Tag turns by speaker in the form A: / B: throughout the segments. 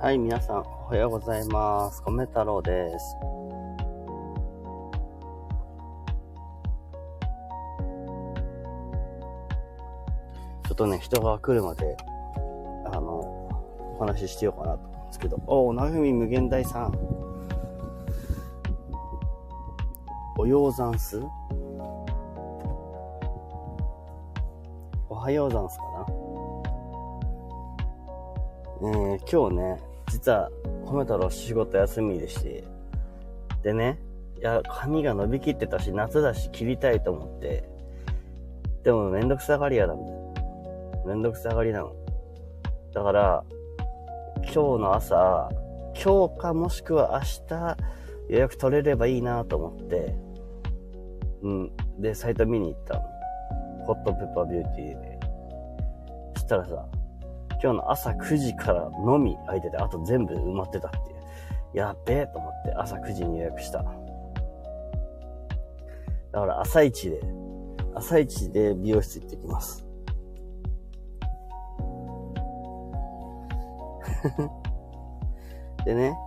A: はい、皆さん、おはようございます。米太郎です。ちょっとね、人が来るまで、お話ししてようかなと思うんですけど、なふみ無限大さん。おようざんす？おはようざんすかな。今日ね、実は米太郎仕事休みでして、でね、髪が伸びきってたし、夏だし切りたいと思って、でもめんどくさがりなの。だから、今日の朝、今日かもしくは明日予約取れればいいなと思って、で、サイト見に行ったの。ホットペッパービューティーで。そしたらさ、今日の朝9時からのみ空いてて、あと全部埋まってたっていう。やっべえと思って朝9時に予約した。だから朝一で美容室行ってきます。でね、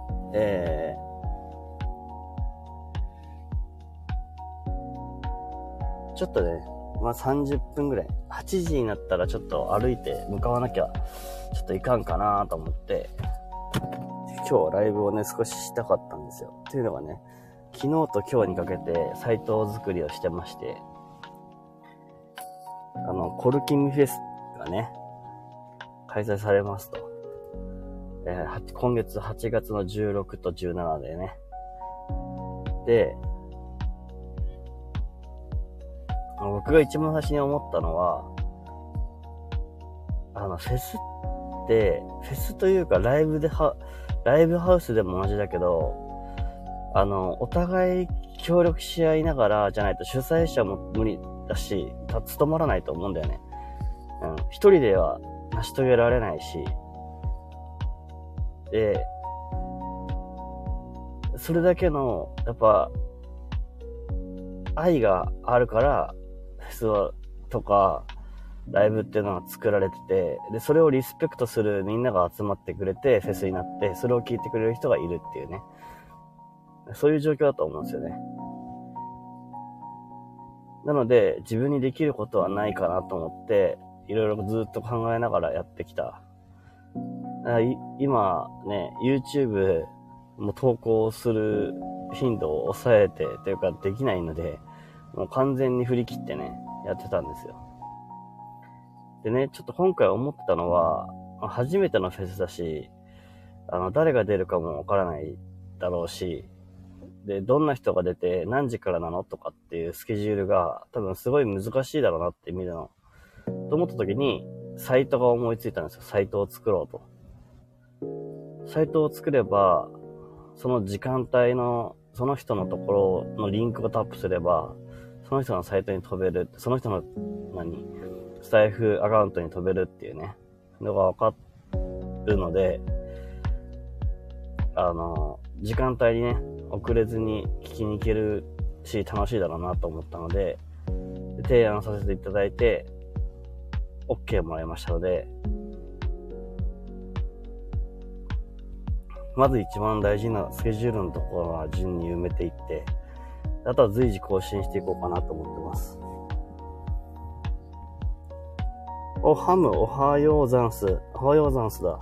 A: ちょっとね、30分ぐらい。8時になったらちょっと歩いて向かわなきゃちょっといかんかなと思って、今日ライブをね、少ししたかったんですよ。っていうのがね、昨日と今日にかけてサイト作りをしてまして、コルキミフェスがね、開催されますと。今月8月の16と17でね。で、僕が一番最初に思ったのは、フェスというかライブハウスでも同じだけど、お互い協力し合いながらじゃないと主催者も無理だし、務まらないと思うんだよね。一人では成し遂げられないし、で、それだけの、やっぱ、愛があるから、フェスとか、ライブっていうのが作られてて、で、それをリスペクトするみんなが集まってくれて、フェスになって、それを聞いてくれる人がいるっていうね。そういう状況だと思うんですよね。なので、自分にできることはないかなと思って、いろいろずっと考えながらやってきた。今ね、YouTube も投稿する頻度を抑えてというかできないので、もう完全に振り切ってね、やってたんですよ。でね、ちょっと今回思ったのは、初めてのフェスだし、誰が出るかもわからないだろうし、で、どんな人が出て何時からなのとかっていうスケジュールが多分すごい難しいだろうなって見るの。と思った時に、サイトが思いついたんですよ。サイトを作ろうと。サイトを作れば、その時間帯の、その人のところのリンクをタップすれば、その人のサイトに飛べる、その人の、スタイフアカウントに飛べるっていうね、のがわかるので、時間帯にね、遅れずに聞きに行けるし、楽しいだろうなと思ったので、提案させていただいて、OK もらいましたので、まず一番大事なスケジュールのところは順に埋めていって、あとは随時更新していこうかなと思ってます。ハム、おはようざんす。おはようざんすだ。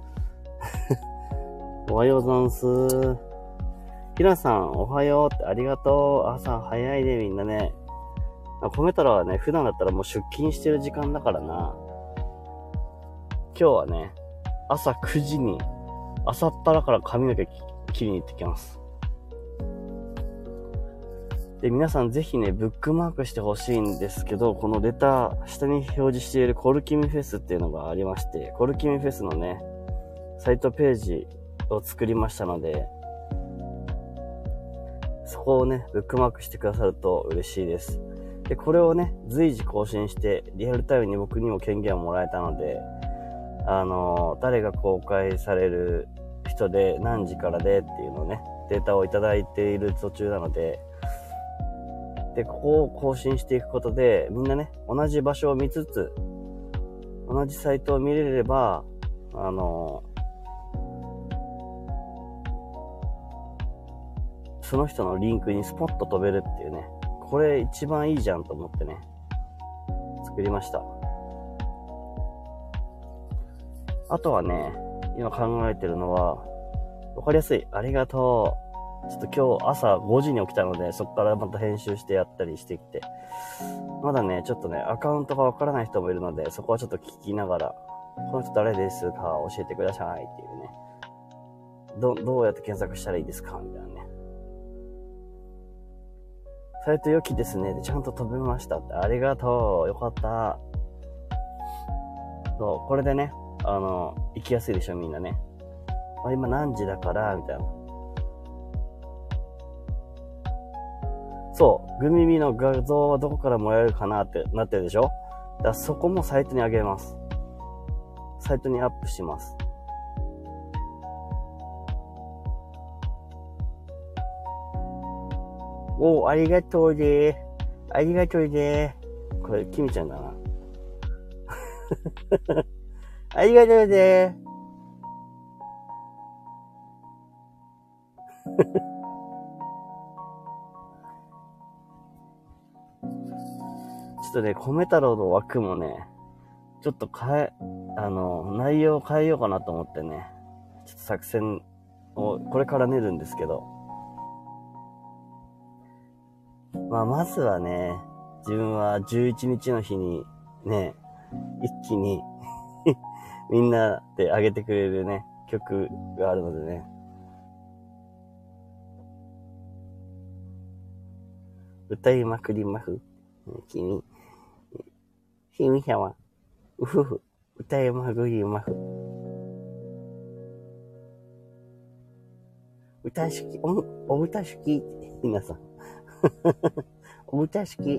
A: おはようざんす。ひなさん、おはようってありがとう。朝早いね、みんなね。米太郎はね、普段だったらもう出勤してる時間だからな。今日はね、朝9時に、朝っぱらから髪の毛切りに行ってきます。で、皆さんぜひね、ブックマークしてほしいんですけど、このレター、下に表示しているコルキミフェスっていうのがありまして、コルキミフェスのね、サイトページを作りましたので、そこをね、ブックマークしてくださると嬉しいです。で、これをね、随時更新して、リアルタイムに僕にも権限をもらえたので、誰が公開される人で何時からでっていうのをね、データをいただいている途中なので、で、ここを更新していくことで、みんなね、同じ場所を見つつ、同じサイトを見れれば、 その人のリンクにスポッと飛べるっていうね。これ一番いいじゃんと思ってね、作りました。あとはね、今考えてるのは、わかりやすい。ありがとう。ちょっと今日朝5時に起きたので、そこからまた編集してやったりしてきて。まだね、ちょっとね、アカウントがわからない人もいるので、そこはちょっと聞きながら、この人誰ですか教えてくださいっていうね。どうやって検索したらいいですかみたいなね。サイト良きですね。ちゃんと飛べましたって。ありがとう。よかった。そう、これでね、行きやすいでしょ、みんなね。今何時だから、みたいな。そう、グミミの画像はどこからもらえるかなってなってるでしょ。だからそこもサイトに上げます。サイトにアップします。ありがとうでー。ありがとうでー。これ、キミちゃんだな。ありがとうでー。ちょっとね、米太郎の枠もね、ちょっと内容を変えようかなと思ってね、ちょっと作戦をこれから練るんですけど、まずはね、自分は11日の日にね、一気にみんなで上げてくれるね、曲があるのでね、歌いまくりまふ。君ちゃんは、うふふ、歌いまくりまふ。歌好き、お歌好き、皆さん。お歌好き。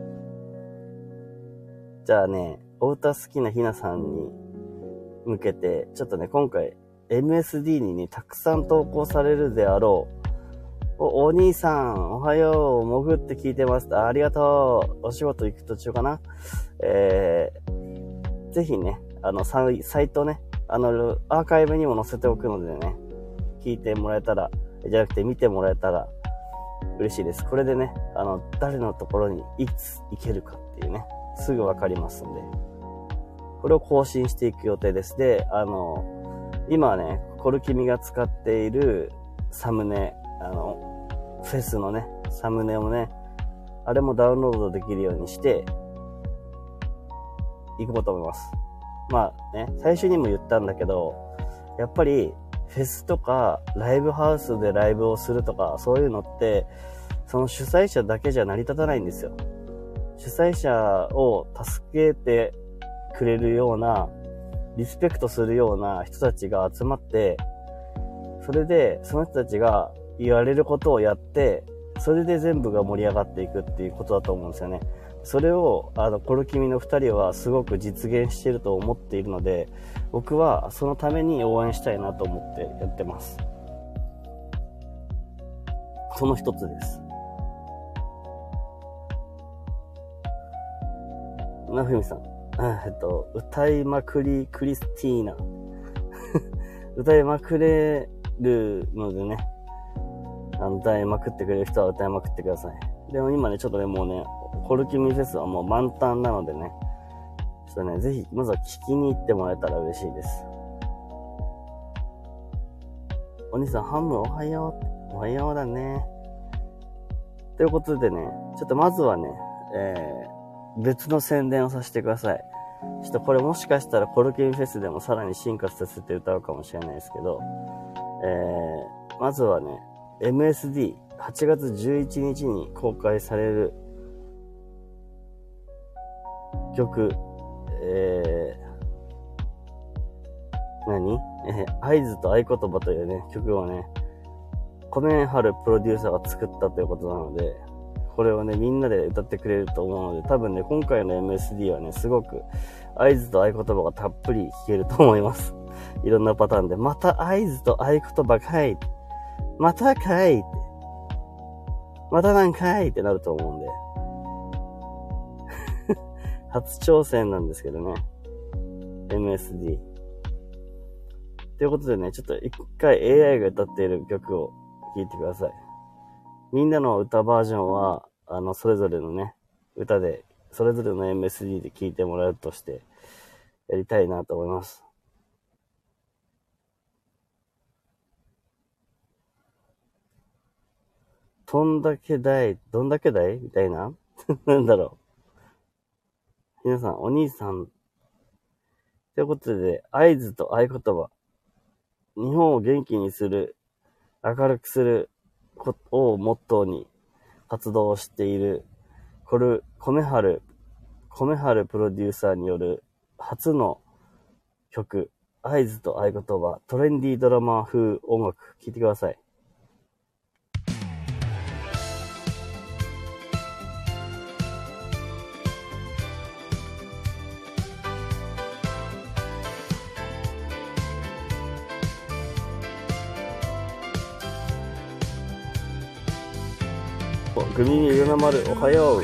A: じゃあね、お歌好きなひなさんに向けて、ちょっとね、今回、MSD にね、たくさん投稿されるであろう、お兄さん、おはよう、潜って聞いてます。ありがとう。お仕事行く途中かな。ぜひね、サイトね、アーカイブにも載せておくのでね、聞いてもらえたら、じゃなくて見てもらえたら嬉しいです。これでね、誰のところにいつ行けるかっていうね、すぐわかりますんで、これを更新していく予定です。で、今はね、コルキミが使っているサムネ、フェスのね、サムネをね、あれもダウンロードできるようにして、行こうと思います。まあね、最初にも言ったんだけど、やっぱり、フェスとか、ライブハウスでライブをするとか、そういうのって、その主催者だけじゃ成り立たないんですよ。主催者を助けてくれるような、リスペクトするような人たちが集まって、それで、その人たちが言われることをやって、それで全部が盛り上がっていくっていうことだと思うんですよね。それを、コルキミの二人はすごく実現していると思っているので、僕はそのために応援したいなと思ってやってます。その一つです。なふみさん。歌いまくりクリスティーナ。歌いまくれるのでね、歌いまくってくれる人は歌いまくってください。でも今ね、ちょっとね、もうね、コルキミフェスはもう満タンなのでね、ちょっとね、ぜひ、まずは聞きに行ってもらえたら嬉しいです。お兄さん、ハムおはよう。おはようだね。ということでね、ちょっとまずはね、別の宣伝をさせてください。ちょっとこれもしかしたらコルキミフェスでもさらに進化させて歌うかもしれないですけど、まずはね、MSD、8月11日に公開される曲、合図と合言葉というね、曲をね、コメンハルプロデューサーが作ったということなので、これをね、みんなで歌ってくれると思うので、多分ね、今回の MSD はね、すごく合図と合言葉がたっぷり聞けると思います。いろんなパターンで、また合図と合言葉かい、またかいって、またなんかいってなると思うんで。初挑戦なんですけどね。MSD。ということでね、ちょっと一回 AI が歌っている曲を聴いてください。 みんなの歌バージョンは、それぞれのね、歌で、それぞれの MSD で聴いてもらうとして、やりたいなと思います。どんだけだいみたいななんだろう。皆さん、お兄さん。ということで、合図と合言葉。日本を元気にする、明るくすることをモットーに活動をしている、米春プロデューサーによる初の曲、合図と合言葉、トレンディードラマ風音楽、聴いてください。グミミルナ丸、おはよう。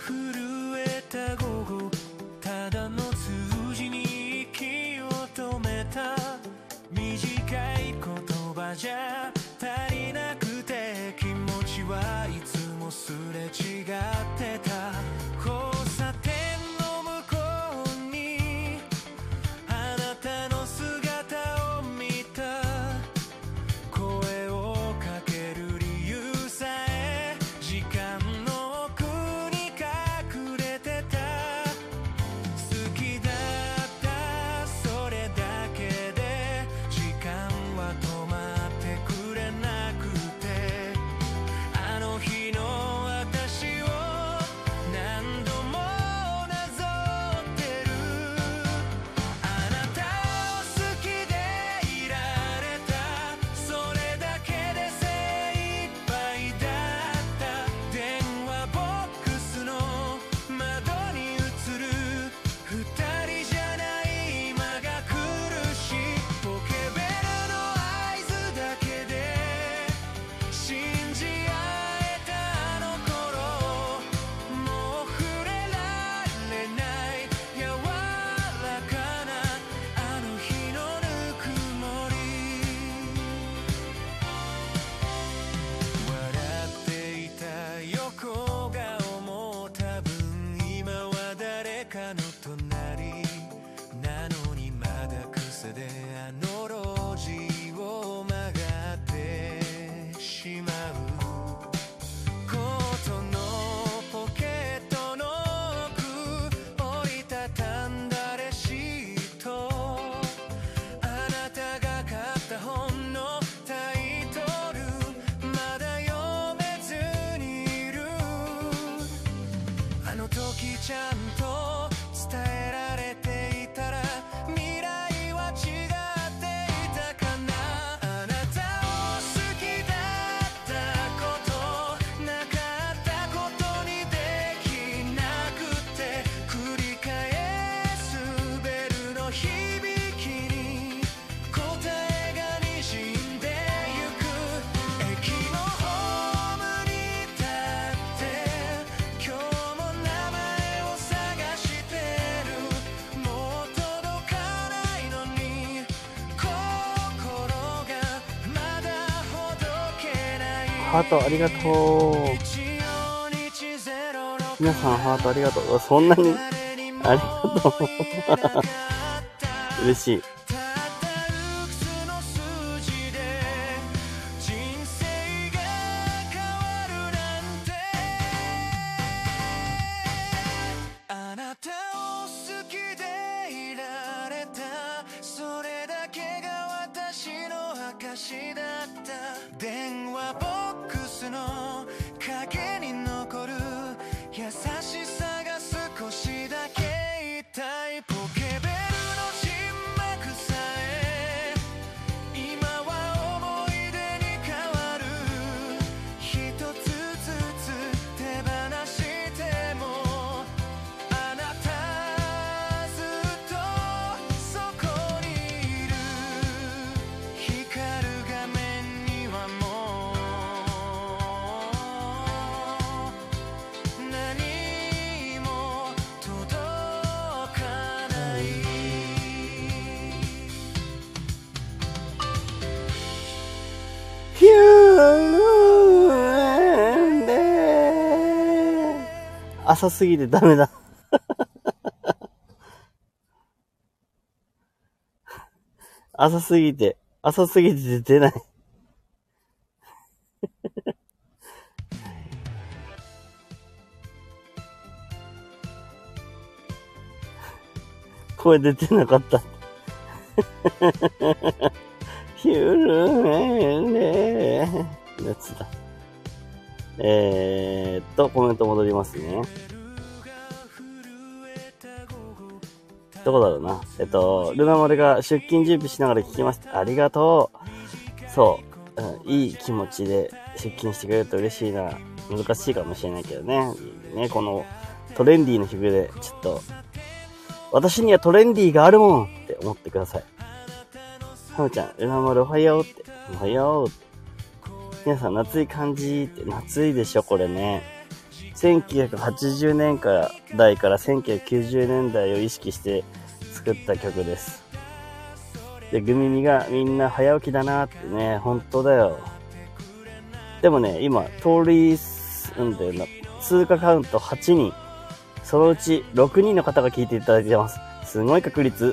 A: ハートありがとう。皆さんハートありがとう。そんなにありがとう。嬉しい。 浅すぎてダメだ。浅すぎて出ない。声出てなかった。ヒュルメレやつだ。コメント戻りますね。どこだろうな。ルナモルが出勤準備しながら聞きました。ありがとう。そう、いい気持ちで出勤してくれると嬉しいな。難しいかもしれないけどね。このトレンディーの曲で、ちょっと、私にはトレンディーがあるもんって思ってください。ハムちゃん、ルナモルおはようって。おはようって。皆さん夏い感じって、夏いでしょこれね。1980年代から1990年代を意識して作った曲です。で、グミミがみんな早起きだなってね、本当だよ。でもね、今、通過カウント8人。そのうち6人の方が聞いていただいてます。すごい確率。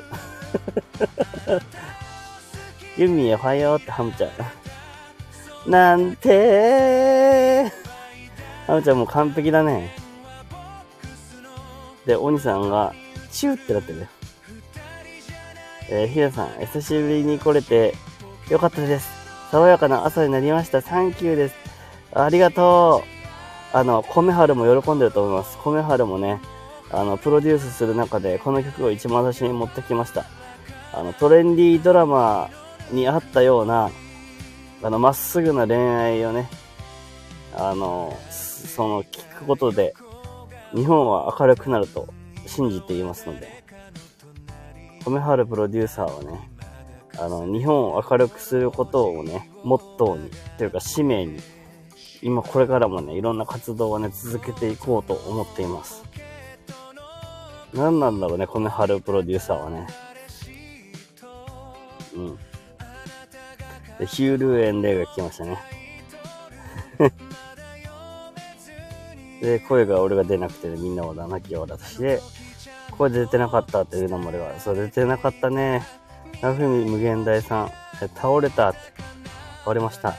A: グミおはようってハムちゃん。なんてー。ハムちゃんもう完璧だね。で、お兄さんが、チューってなってる。ひなさん、久しぶりに来れて、よかったです。爽やかな朝になりました。サンキューです。ありがとう。米春も喜んでると思います。米春もね、プロデュースする中で、この曲を一番最初に持ってきました。トレンディードラマにあったような、まっすぐな恋愛をね、聞くことで、日本は明るくなると信じていますので、米春プロデューサーはね、日本を明るくすることをね、モットーに、というか使命に、今これからもね、いろんな活動をね、続けていこうと思っています。何なんだろうね、米春プロデューサーはね。うん。で、ヒュールエンレイが来ましたね。で、声が俺が出なくてね、みんなは泣き笑いして、声出てなかったっていうのも俺は、そう出てなかったね。なふみ無限大さん、倒れたって、倒れました。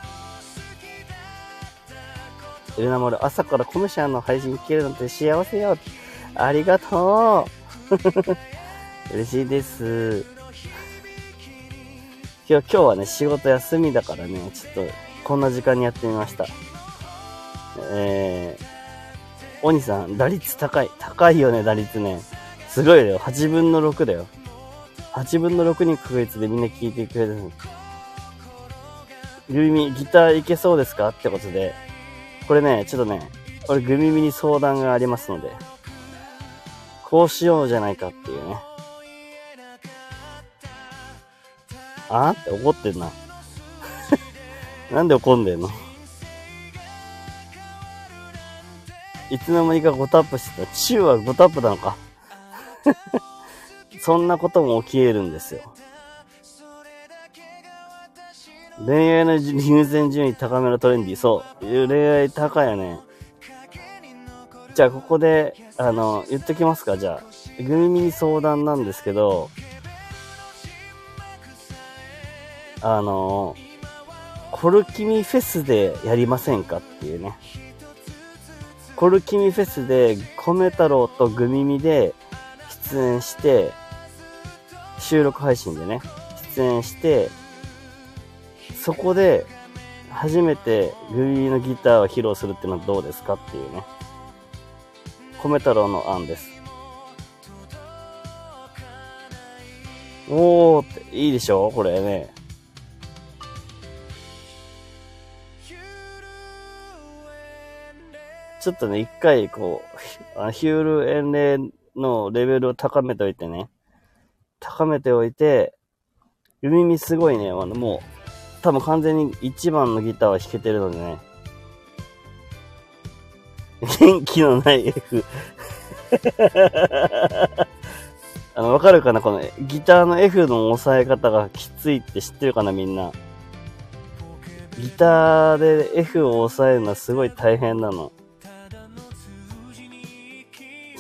A: エルナモル、朝からコメシャンの配信聞けるなんて幸せよ。ありがとう。嬉しいです。今日はね、仕事休みだからね、ちょっと、こんな時間にやってみました。おにさん、打率高い。高いよね、打率ね。すごいよ。8分の6だよ。8分の6に確率でみんな聞いてくれる。グミミ、ギターいけそうですかってことで。これね、ちょっとね、俺グミミに相談がありますので。こうしようじゃないかっていうね。あーって怒ってんな。なんで怒んでんの？いつの間にか5タップしてた。チューは5タップなのか。そんなことも起き得るんですよ。恋愛の優先順位高めのトレンディ。そう。恋愛高いよね。じゃあここで、言っときますか。じゃあ。グミミに相談なんですけど、コルキミフェスでやりませんかっていうね。コルキミフェスで、米太郎とグミミで出演して、収録配信でね、出演して、そこで、初めてグミミのギターを披露するっていうのはどうですかっていうね。米太郎の案です。おーって、いいでしょこれね。ちょっとね、一回こう、ヒュールエンレイのレベルを高めておいてね。高めておいて、弓見すごいね、もう、多分完全に一番のギターは弾けてるのでね。元気のない F 。わかるかなこのギターの F の押さえ方がきついって知ってるかなみんな。ギターで F を押さえるのはすごい大変なの。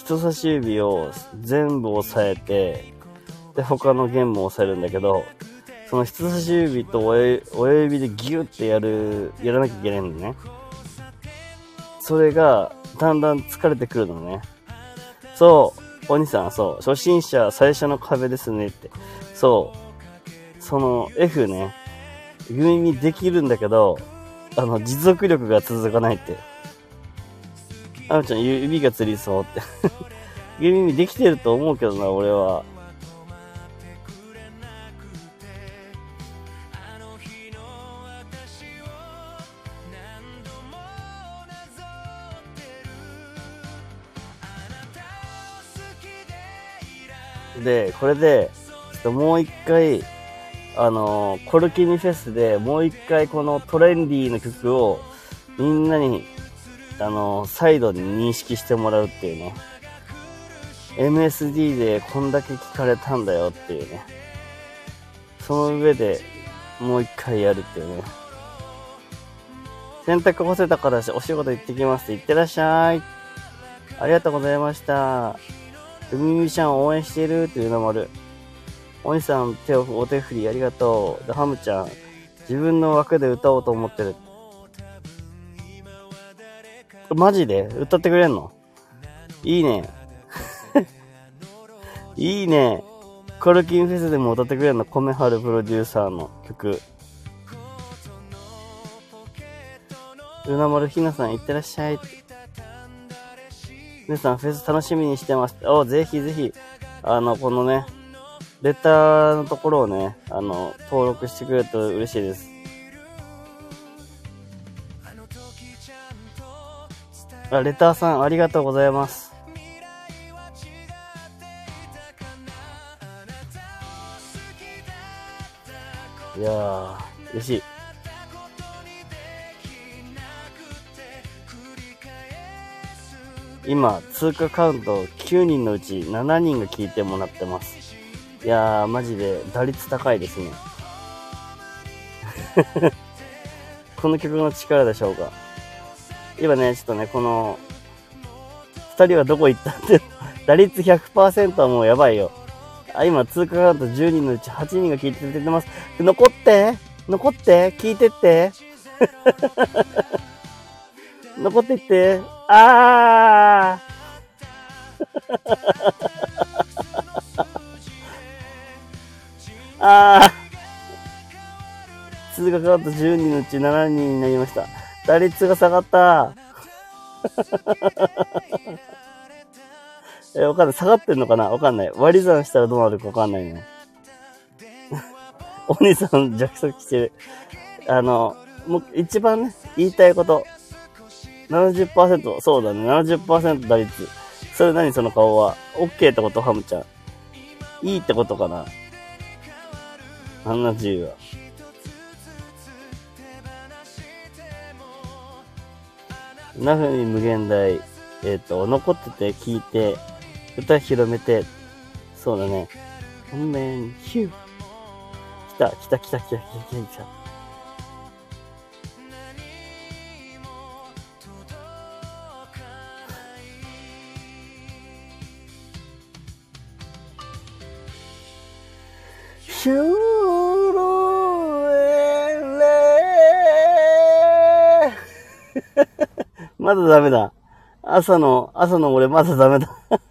A: 人差し指を全部押さえて、で、他の弦も押さえるんだけど、その人差し指と親指でギュッてやらなきゃいけないんだね。それが、だんだん疲れてくるのね。そう、お兄さん、そう、初心者最初の壁ですねって。そう、その F ね、指にできるんだけど、持続力が続かないって。あのちゃん、指がつりそうって。指できてると思うけどな、俺は。で、これで、ちょっともう一回、コルキニフェスでもう一回このトレンディーな曲をみんなに、再度に認識してもらうっていうね。MSD でこんだけ聞かれたんだよっていうね。その上でもう一回やるっていうね。洗濯干せたからお仕事行ってきます。行ってらっしゃい。ありがとうございました。うみみちゃん応援してるっていうのもある。お兄さんお手振りありがとう。で、ハムちゃん、自分の枠で歌おうと思ってる。マジで歌ってくれんの？いいね。いいね。コルキンフェスでも歌ってくれんの？米春プロデューサーの曲。うなまるひなさん、いってらっしゃい。皆さん、フェス楽しみにしてます。ぜひぜひ、このね、レターのところをね、登録してくれると嬉しいです。レターさん、ありがとうございます。いやー、嬉しい。今、通過カウント9人のうち7人が聞いてもらってます。いやー、マジで打率高いですね。この曲の力でしょうか。今ね、ちょっとね、この、2人はどこ行ったって、打率 100% はもうやばいよ。今、通過カウント10人のうち8人が聞いてます。残って聞いてって。残ってって。あー通過カウント10人のうち7人になりました。打率が下がった。わかんない。下がってんのかなわかんない。割り算したらどうなるかわかんないね。お兄さん弱足してる。もう一番ね、言いたいこと。70%、そうだね、70% 打率。それ何その顔は。OK ってことハムちゃん。いいってことかな。70は。ナフミ無限大。残ってて聞いて、歌広めて、そうだね。本面、ヒュー。来た。シューロエレまだダメだ。朝の俺まだダメだ。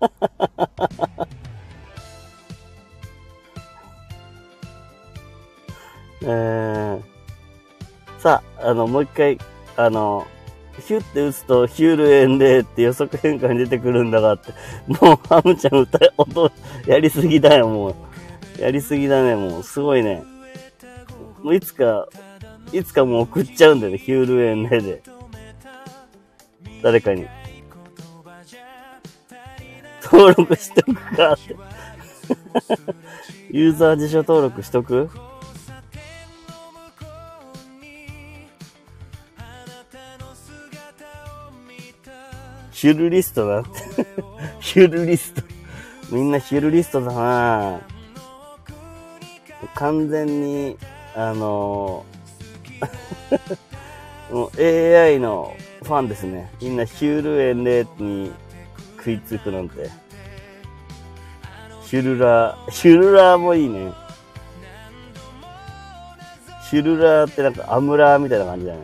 A: さあ、もう一回、ヒュッて打つとヒュールエンレーって予測変化に出てくるんだがって。もうハムちゃん音やりすぎだよ、もう。やりすぎだね、もう。すごいね。もういつかもう送っちゃうんだよね、ヒュールエンレーで。誰かに。登録しとくかって。ユーザー辞書登録しとく？ヒュルリストだって。ヒュルリスト。みんなヒュルリストだなぁ。完全に、もう AI のファンですね。みんなヒュールエンレーに食いつくなんて。ヒュルラーもいいね。ヒュルラーってなんかアムラーみたいな感じだね。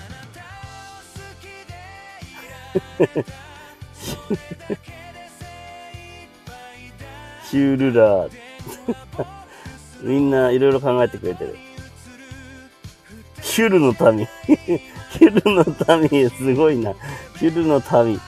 A: ヒュルラー。みんないろいろ考えてくれてる。ヒュルの民。ヒュルの民、すごいな。ヒュルの民。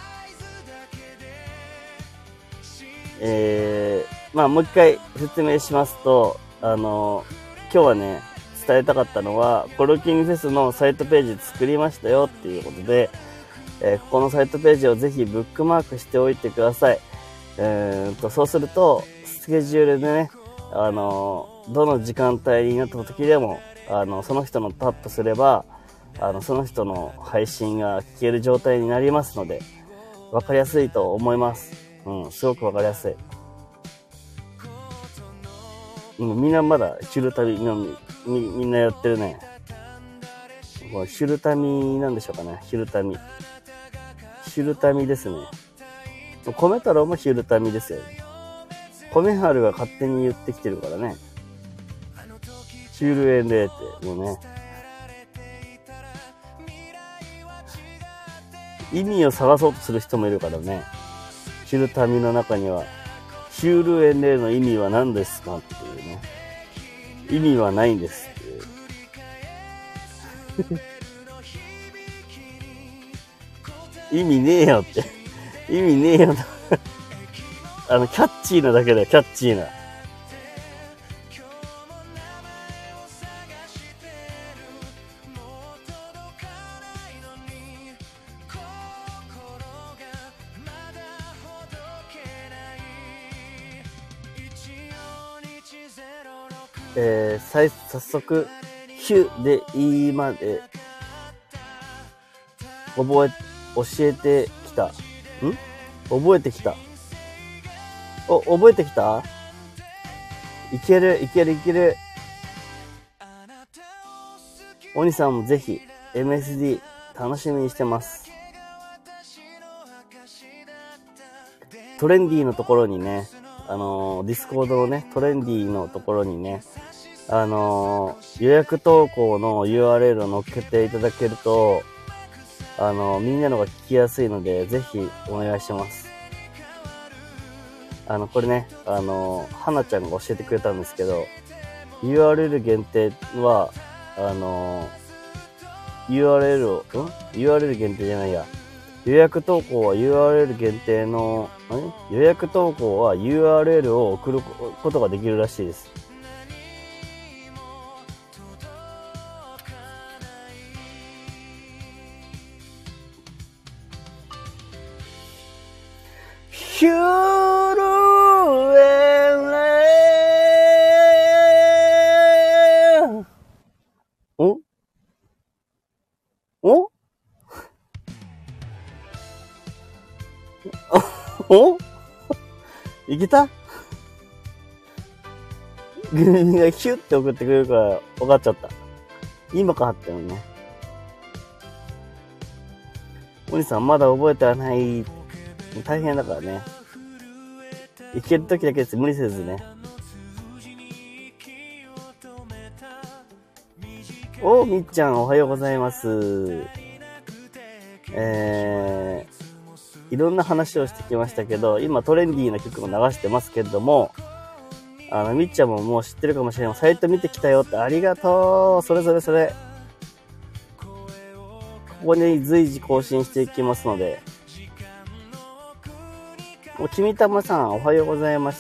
A: まあもう一回説明しますと、今日はね、伝えたかったのは、コルキングフェスのサイトページ作りましたよっていうことで、ここのサイトページをぜひブックマークしておいてください。そうすると、スケジュールでね、どの時間帯になった時でも、その人のタップすれば、その人の配信が聞ける状態になりますので、わかりやすいと思います。すごくわかりやすい。みんなまだヒュルタミみんなやってるね。これヒュルタミなんでしょうかね。ヒュルタミ。ヒュルタミですね。米太郎もヒュルタミですよね。米春が勝手に言ってきてるからね。ヒュルエンレーってもうね。意味を探そうとする人もいるからね。ヒュルタミの中には、ヒュルエンレーの意味は何ですかっていうね。意味はないんですっていう。意味ねえよって。意味ねえよ。キャッチーなだけだよ、キャッチーな。早速、ヒュでいいまで、教えてきた。覚えてきた。覚えてきた？いける。お兄さんもぜひ、MSD 楽しみにしてます。トレンディのところにね、ディスコードのね、トレンディのところにね、予約投稿の URL を載っけていただけると、みんなのが聞きやすいので、ぜひお願いします。これね、花ちゃんが教えてくれたんですけど、URL 限定は、URL 限定じゃないや。予約投稿は URL 限定の、予約投稿は URL を送ることができるらしいです。ヒュルエンレー。いけた？グルミがヒュって送ってくれるから分かっちゃった。今かったよね。お兄さんまだ覚えてはない。大変だからね。いけるときだけです。無理せずね。みっちゃんおはようございます。いろんな話をしてきましたけど、今トレンディーな曲も流してますけれども、みっちゃんももう知ってるかもしれない。サイト見てきたよって、ありがとう。それ。ここに随時更新していきますので。君たまさん、おはようございます。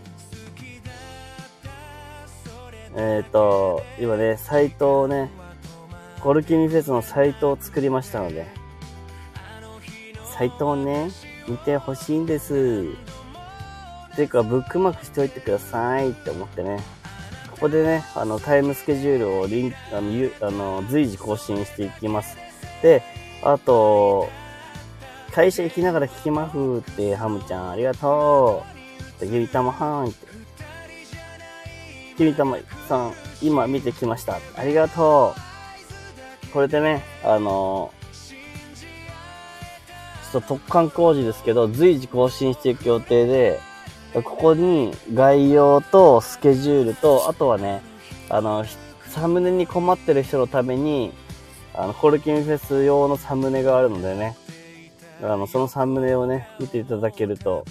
A: 今ね、サイトをね、コルキミフェスのサイトを作りましたので、サイトをね、見てほしいんです。ていうか、ブックマークしておいてくださいって思ってね。ここでね、タイムスケジュールを随時更新していきます。で、あと、会社行きながら聞きまふって、ハムちゃんありがとう。で、ゆりたまはーんって。ゆりたまさん、今見てきました。ありがとう。これでね、 ちょっと特貫工事ですけど、随時更新していく予定で、ここに概要とスケジュールと、あとはね、サムネに困ってる人のために、コルキンフェス用のサムネがあるのでね、そのサムネをね、見ていただけると、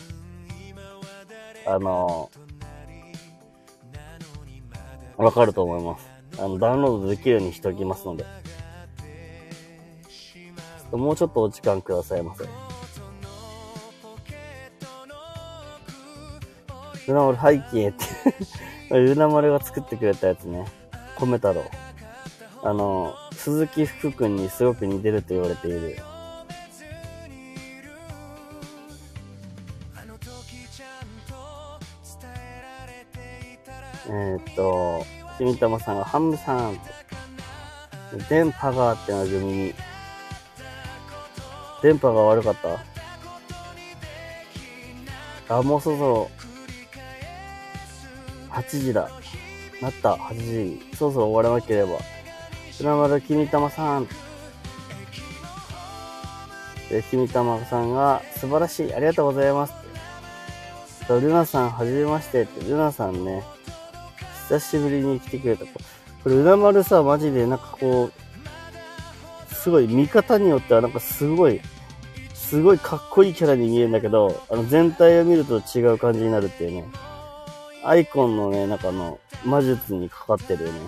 A: わかると思います。ダウンロードできるようにしておきますので。もうちょっとお時間くださいませ。ルナ丸背景ってルナ丸が作ってくれたやつね。米太郎。鈴木福くんにすごく似てると言われている。君玉さんがハムさんって。電波がってなぐ耳。電波が悪かった？もうそろそろ、8時だ。なった、8時。そろそろ終わらなければ。ルナ丸君玉さん。で、君玉さんが、素晴らしい、ありがとうございます。ルナさん、はじめましてって。ルナさんね、久しぶりに来てくれた。これ、ルナ丸さ、マジでなんかこう、すごい、見方によってはなんかすごいかっこいいキャラに見えるんだけど、全体を見ると違う感じになるっていうね。アイコンのね、中の魔術にかかってるよね。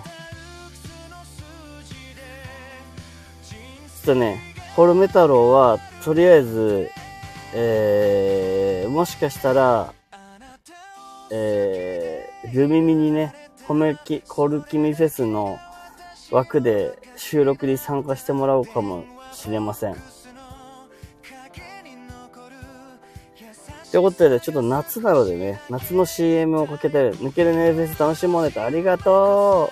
A: ちょっとね、コルメ太郎は、とりあえず、もしかしたら、ルミミにね、コルキミフェスの枠で収録に参加してもらおうかもしれません。ということで、ちょっと夏なのでね、夏の CM をかけて、抜けるねフェス楽しもうねと、ありがと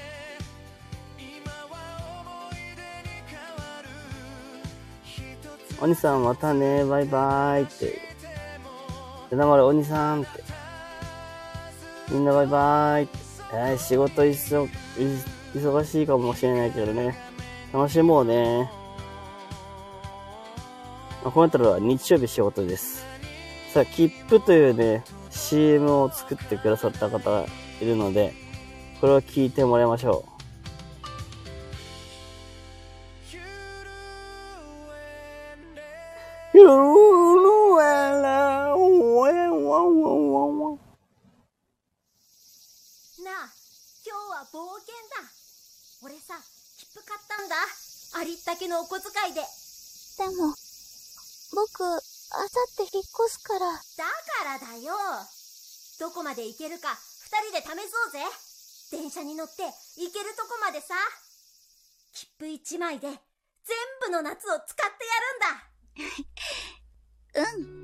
A: う。お兄さんまたね、バイバイって。ルナ丸お兄さんって。みんなバイバイって。仕事忙しいかもしれないけどね。楽しもうね。コメントは日曜日仕事です。さあ、切符というね、CM を作ってくださった方がいるので、これを聞いてもらいましょう。
B: 冒険だ。俺さ、切符買ったんだ。ありったけのお小遣いで。
C: でも、僕、あさって引っ越すから。だ
B: からだよ。どこまで行けるか二人で試そうぜ。電車に乗って行けるとこまでさ。切符1枚で全部の夏を使ってやるんだ。
C: うん。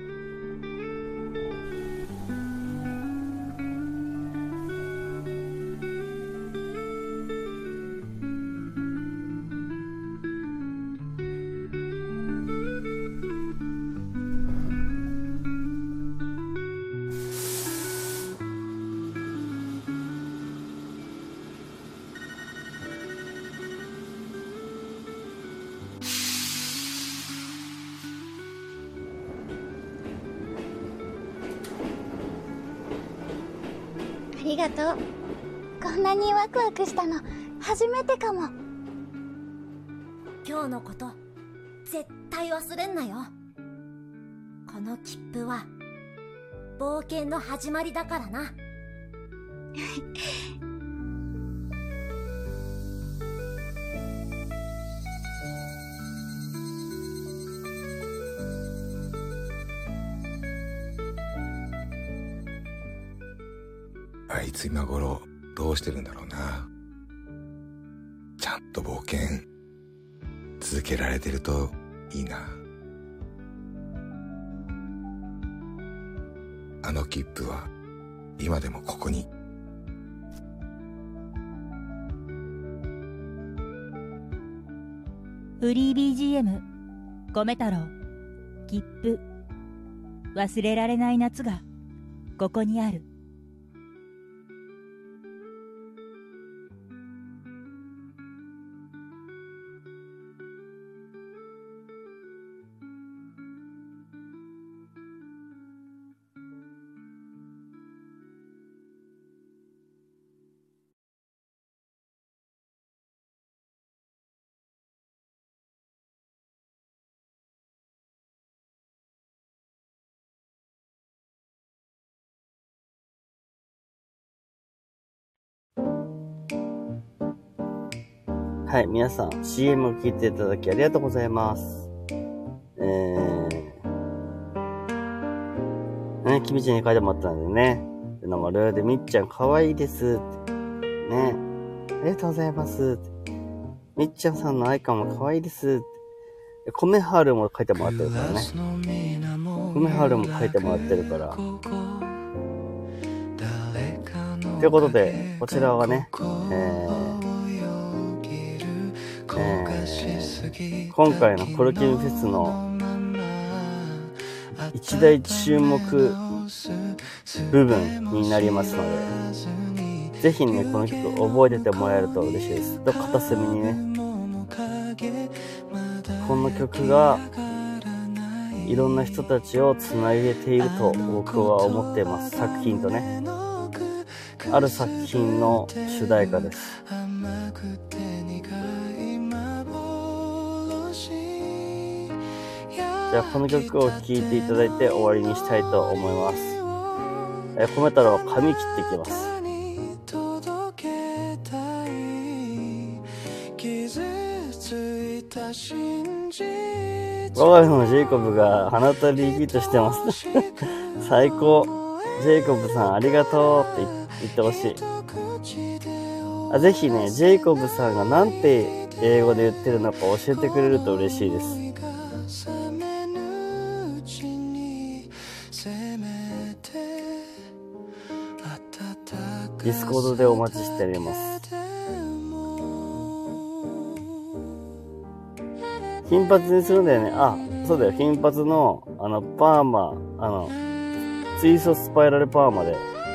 C: ありがとう。こんなにワクワクしたの初めてかも。
B: 今日のこと絶対忘れんなよ。この切符は冒険の始まりだからな。
D: あいつ今頃どうしてるんだろうな。ちゃんと冒険続けられてるといいな。あの切符は今でもここに。
E: フリー BGM 米太郎切符忘れられない夏がここにある。
A: はい、皆さん CM を聞いていただきありがとうございます。ね、きみちゃんに書いてもらったんでね。で、みっちゃん可愛いですって。ね。ありがとうございますって。みっちゃんさんのアイコンも可愛いですって。米春も書いてもらってるからね。米春も書いてもらってるから。ということで、こちらはね、今回のコルキンフェスの一大注目部分になりますので、ぜひね、この曲覚えててもらえると嬉しいです。と、片隅にね、この曲がいろんな人たちをつなげていると僕は思っています。作品とね、ある作品の主題歌です。じゃあこの曲を聴いていただいて終わりにしたいと思います。米太郎は髪切っていきます。我が家のジェイコブがあなたリピートしてます最高。ジェイコブさんありがとうって言ってほしい。ぜひね、ジェイコブさんがなんて英語で言ってるのか教えてくれると嬉しいです。ディスコードでお待ちしております。金髪にするんだよね。あ、そうだよ。金髪の、パーマ、ツイストスパイラルパーマで、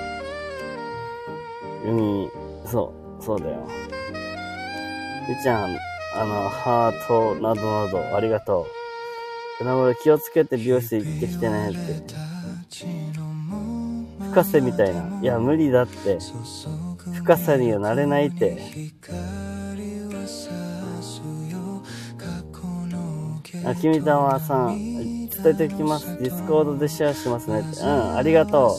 A: そうだよ。みちゃん、ハートなどなど、ありがとう。気をつけて美容室行ってきてねって。深瀬みたいな。いや、無理だって。深さにはなれないって。君たまさん、伝えておきます。ディスコードでシェアしますねって。ありがとう。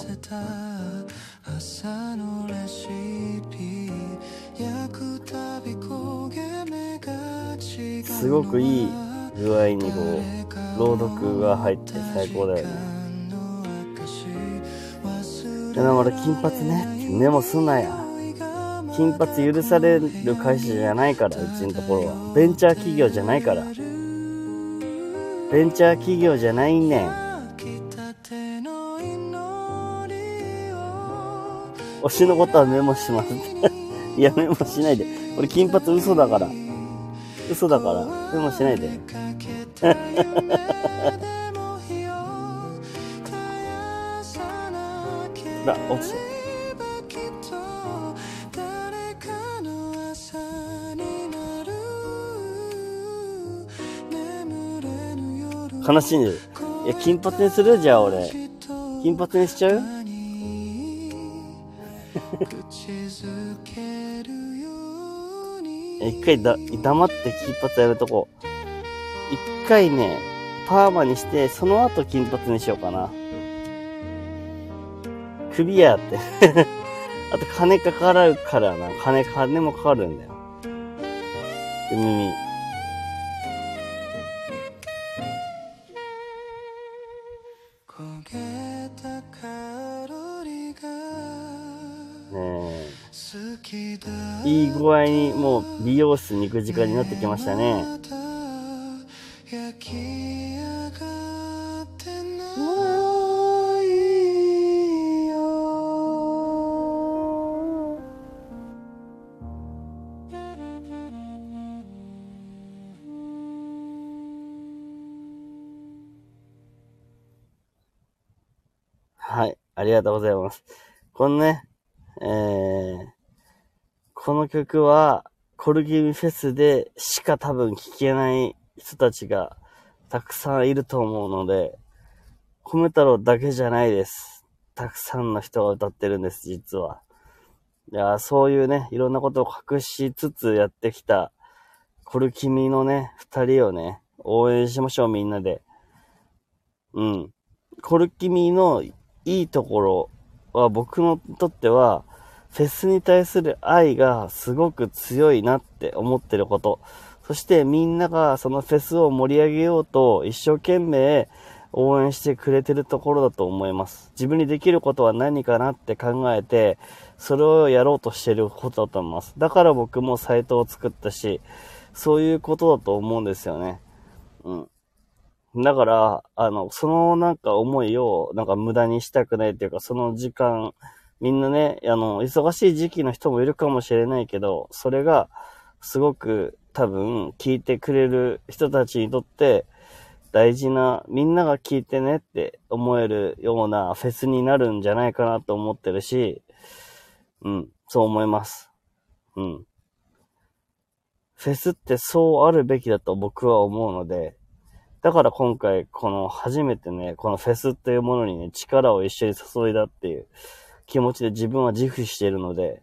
A: すごくいい具合に朗読が入って最高だよね。金髪ねってメモすんなや。金髪許される会社じゃないから、うちのところは。ベンチャー企業じゃないから。ベンチャー企業じゃないねん。推しのことはメモします。いや、メモしないで。俺金髪嘘だから。メモしないで。落ちた。悲しんでる。いや、金髪にする？じゃあ俺。金髪にしちゃう？一回黙って金髪やるとこ。一回ね、パーマにして、その後金髪にしようかな。首やって。あと金かかるからな。金もかかるんだよ。で、耳。いい具合にもう美容室に行く時間になってきましたね。はい、ありがとうございます。このね、この曲はコルギンフェスでしか多分聴けない人たちがたくさんいると思うので、米太郎だけじゃないです。たくさんの人が歌ってるんです、実は。いや、そういうね、いろんなことを隠しつつやってきたコルキミのね、二人をね、応援しましょう、みんなで。コルキミのいいところは僕のとっては、 フェスに対する愛がすごく強いなって思ってること。そしてみんながそのフェスを盛り上げようと一生懸命応援してくれてるところだと思います。自分にできることは何かなって考えて、それをやろうとしてることだと思います。だから僕もサイトを作ったし、そういうことだと思うんですよね。うん。だから、そのなんか思いをなんか無駄にしたくないっていうか、その時間、みんなね、忙しい時期の人もいるかもしれないけど、それがすごく多分聞いてくれる人たちにとって大事な、みんなが聞いてねって思えるようなフェスになるんじゃないかなと思ってるし、そう思います。フェスってそうあるべきだと僕は思うので、だから今回初めてね、このフェスっていうものにね、力を一緒に注いだっていう気持ちで自分は自負しているので、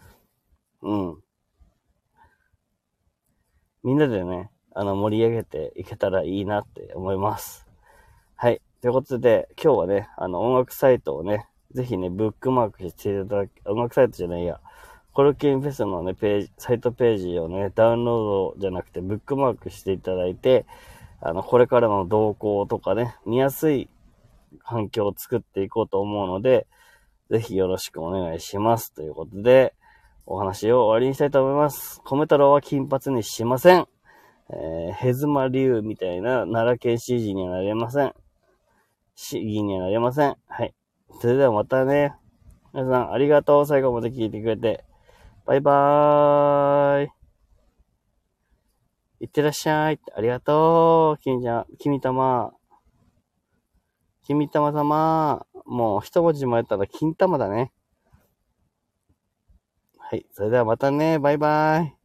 A: みんなでね、盛り上げていけたらいいなって思います。はい。ということで、今日はね、音楽サイトをね、ぜひね、ブックマークしていただき、音楽サイトじゃないや、コルキンフェスのね、サイトページをね、ダウンロードじゃなくて、ブックマークしていただいて、これからの動向とかね、見やすい環境を作っていこうと思うので、ぜひよろしくお願いします。ということで、お話を終わりにしたいと思います。米太郎は金髪にしません。ヘズマ竜みたいな奈良県知事にはなれません。市議にはなれません。はい。それではまたね。皆さんありがとう。最後まで聞いてくれて。バイバーイ。いってらっしゃい。ありがとう。君たま様。もう一文字もやったら金玉だね。はい。それではまたね。バイバーイ。